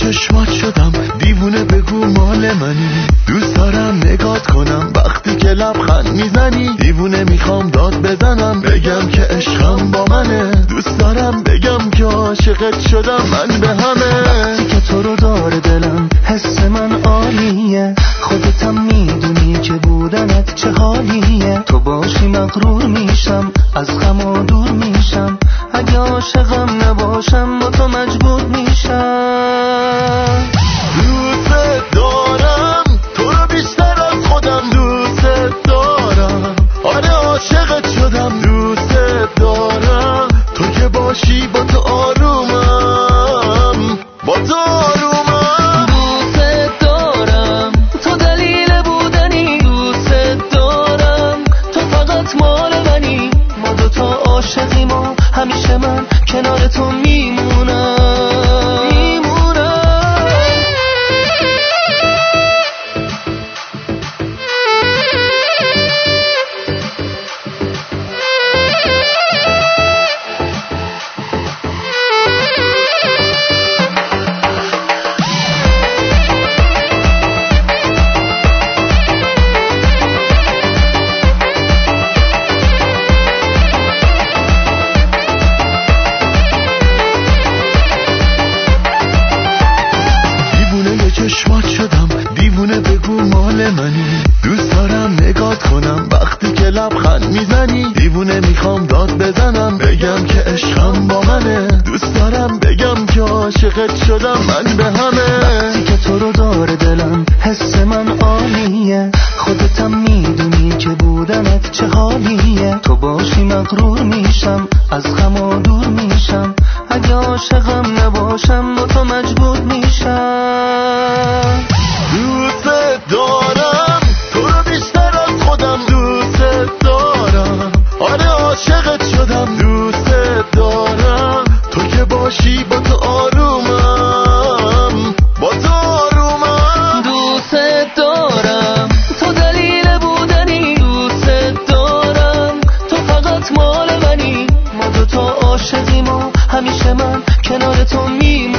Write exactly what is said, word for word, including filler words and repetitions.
چشمات شدم دیوونه، بگو مال منی. دوست دارم نگات کنم وقتی که لبخند میزنی. دیوونه میخوام داد بزنم بگم که عشقم با منه. دوست دارم بگم که عاشقت شدم من به همه. وقتی که تو رو داره دلم حس من عالیه. خودتم میدونی که بودنت چه حالیه. تو باشی مغرور میشم، از غم دور میشم. اگه عاشقم نباشم با تو مجبور میشم. دوست دارم تو رو بیشتر از خودم. دوست دارم، آره عاشقت شدم. دوست دارم تو که باشی با تو آرومم، با تو آرومم. دوست دارم تو دلیل بودنی. دوست دارم تو فقط مال منی. ما دوتا عاشقیم و همیشه من کنار تو میمونم. چشمات شدم دیوونه، بگو مال منی. دوست دارم نگات کنم وقتی که لبخند میزنی. دیوونه میخوام داد بزنم بگم که عشقم با منه. دوست دارم بگم که عاشقت شدم من به همه. وقتی که تو رو داره دلم حس من عالیه. خودتم میدونی که بودنت چه حالیه. تو باشی مغرور میشم، از غم دور میشم. اگه عاشقم نباشم با تو مجبور میشم. دوست دارم تو رو بیشتر از خودم. دوست دارم، آره عاشقت شدم. دوست دارم تو که باشی با تو آرومم، با تو آرومم. دوست دارم تو دلیل بودنی. دوست دارم تو فقط مال منی. ما دوتا عاشقیم و همیشه من کنار تو میمونم.